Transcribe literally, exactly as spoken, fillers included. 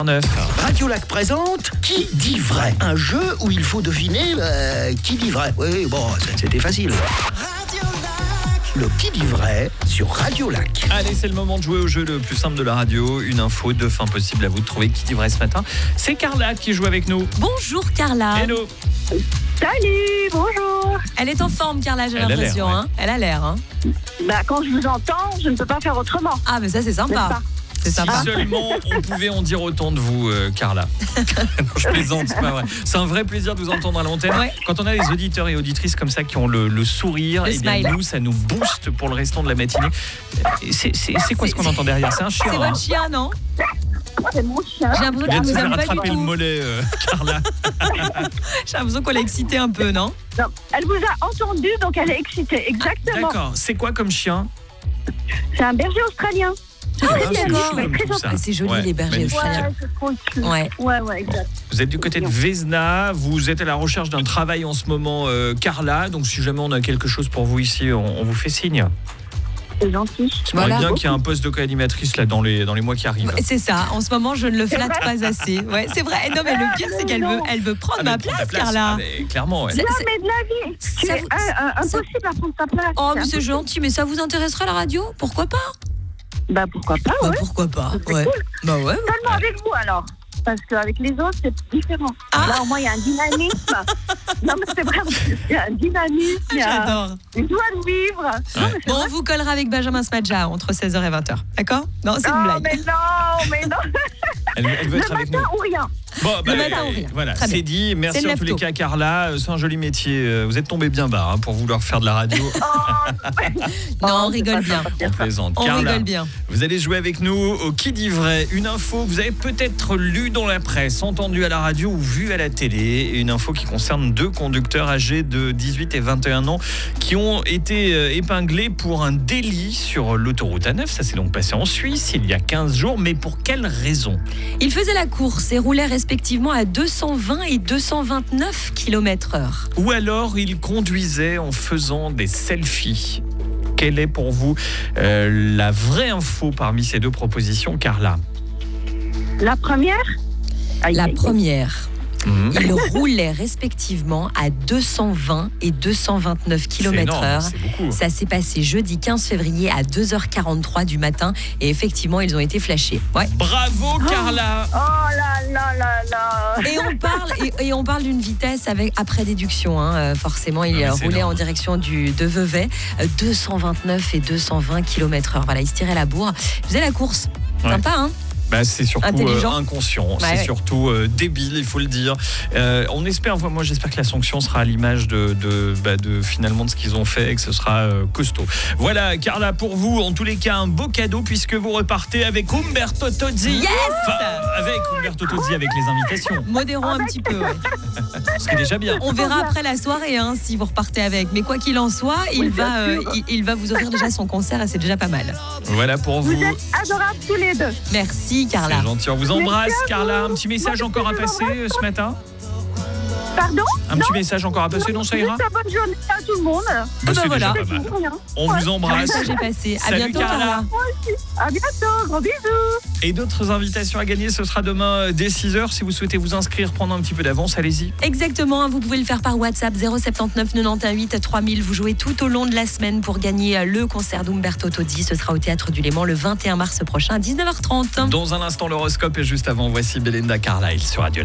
neuf. Radio Lac présente Qui dit vrai ? Un jeu où il faut deviner euh, qui dit vrai. Oui, bon, c'était facile. Le Qui dit vrai sur Radio Lac. Allez, c'est le moment de jouer au jeu le plus simple de la radio. Une info, deux fins possibles à vous de trouver qui dit vrai ce matin. C'est Carla qui joue avec nous. Bonjour Carla. Hello. Salut, bonjour. Elle est en forme Carla, j'ai Elle a l'impression. l'air, ouais. hein. Elle a l'air. Hein. Bah, quand je vous entends, je ne peux pas faire autrement. Ah, mais ça c'est N'est-ce sympa. pas ? C'est Si sympa. seulement on pouvait en dire autant de vous, euh, Carla. Non, je plaisante, c'est pas vrai. C'est un vrai plaisir de vous entendre à l'antenne. Ouais. Quand on a les auditeurs et auditrices comme ça qui ont le, le sourire, Le et bien smile. nous, ça nous booste pour le restant de la matinée. Et C'est, c'est, c'est quoi ce qu'on entend derrière ? C'est un chien. C'est hein. votre chien, non ? C'est mon chien. J'ai Il l'impression vient qu'elle de se vous faire aime pas attraper du le tout. mollet, euh, Carla. J'ai l'impression qu'on l'a excité un peu, non ? Non, elle vous a entendu, donc elle est excitée. Exactement. D'accord. C'est quoi comme chien ? C'est un berger australien. Ah, il c'est est chou très comme tout gentil. ça. Ah, c'est joli, Ouais, les bergers magnifique. australiens. Ouais, c'est trop chou. Ouais. Ouais, ouais, exact. Vous êtes du côté de Vézina, vous êtes à la recherche d'un travail en ce moment, euh, Carla. Donc si jamais on a quelque chose pour vous ici, on, on vous fait signe. C'est gentil. On Voilà. bien qu'il y ait un poste de co-animatrice là dans les, dans les mois qui arrivent. C'est ça, en ce moment je ne le flatte pas assez. Ouais, c'est vrai. Non mais le pire c'est qu'elle veut, elle veut prendre Ah, ma mais prends ta place, Carla. Ah, mais clairement, ouais. C'est- c'est- Jamais de la vie. Tu Ça es vous- un- un- impossible à prendre ta place. Oh mais C'est c'est gentil, mais ça vous intéressera la radio ? Pourquoi pas ? Bah, pourquoi pas, Bah ouais. pourquoi pas ? C'est Ouais. cool. Bah ouais. Seulement avec vous, alors. Parce qu'avec les autres, c'est différent. Ah. Là, au moins, il y a un dynamisme. Non, mais c'est vrai, il y a un dynamisme, il y a J'adore. une joie de vivre. Non, mais c'est Bon, vrai. on vous collera avec Benjamin Smadja entre seize heures et vingt heures. D'accord ? Non, c'est une Non, blague. mais non, mais non. Elle, elle veut Le être avec nous. matin ou rien. Bon, bah, matin, on revient. voilà, Très c'est bien. dit. Merci C'est le en tous les lève-tôt. cas, Carla. Euh, C'est un joli métier. Euh, Vous êtes tombé bien bas hein, pour vouloir faire de la radio. Non, on Oh, rigole c'est bien. pas On plaisante. On Carla, rigole bien. vous allez jouer avec nous au Qui dit vrai. Une info que vous avez peut-être lue dans la presse, entendue à la radio ou vue à la télé. Une info qui concerne deux conducteurs âgés de dix-huit et vingt et un ans qui ont été euh, épinglés pour un délit sur l'autoroute A neuf. Ça s'est donc passé en Suisse il y a quinze jours. Mais pour quelle raison ? Ils faisaient la course et roulaient respectivement à deux cent vingt et deux cent vingt-neuf kilomètres heure. Ou alors ils conduisaient en faisant des selfies. Quelle est pour vous euh, la vraie info parmi ces deux propositions, Carla ? La première Aïe, La aïe, aïe. première, Mmh. ils roulaient respectivement à deux cent vingt et deux cent vingt-neuf C'est kilomètres énorme, heure. c'est beaucoup. Ça s'est passé jeudi quinze février à deux heures quarante-trois du matin et effectivement, ils ont été flashés. Ouais. Bravo, Carla ! Oh là là là là. Et on parle et, et on parle d'une vitesse avec après déduction. Hein, euh, forcément, il Ah, mais euh, c'est roulait énorme. en direction du de Vevey, euh, deux cent vingt-neuf et deux cent vingt kilomètres heure. Voilà, il se tirait la bourre. Il faisait la course. Ouais. Sympa, hein ? Bah, c'est surtout Intelligent. euh, inconscient, Ouais, c'est ouais. surtout euh, débile, il faut le dire. Euh, on espère, moi j'espère que la sanction sera à l'image de, de, bah, de finalement de ce qu'ils ont fait et que ce sera euh, costaud. Voilà, Carla, pour vous, en tous les cas, un beau cadeau puisque vous repartez avec Umberto Tozzi. Yes Enfin, avec Umberto Tozzi, avec les invitations, Modérons un petit peu. ouais. ce qui est déjà bien. On verra après la soirée hein, si vous repartez avec. Mais quoi qu'il en soit, il, Oui, va, bien euh, sûr. il, il va vous offrir déjà son concert et c'est déjà pas mal. Voilà pour Vous vous. êtes adorables tous les deux. Merci Carla. C'est gentil, on vous embrasse, Merci à Carla. vous. Un petit message Moi, encore à je vous passer euh, ce matin Pardon Un petit message encore à passer, non, ça ira Juste bonne journée à tout le monde. Bah, bah c'est voilà. déjà pas mal. Rien. On vous Le embrasse. message est passé. À Salut, bientôt Carla. Carla. À bientôt. Gros bisous. Et d'autres invitations à gagner, ce sera demain dès six heures. Si vous souhaitez vous inscrire, prendre un petit peu d'avance, allez-y. Exactement, vous pouvez le faire par WhatsApp zéro sept neuf neuf huit trois mille. Vous jouez tout au long de la semaine pour gagner le concert d'Umberto Tozzi. Ce sera au Théâtre du Léman le vingt et un mars prochain à dix-neuf heures trente. Dans un instant, l'horoscope et juste avant, voici Belinda Carlisle sur Radio.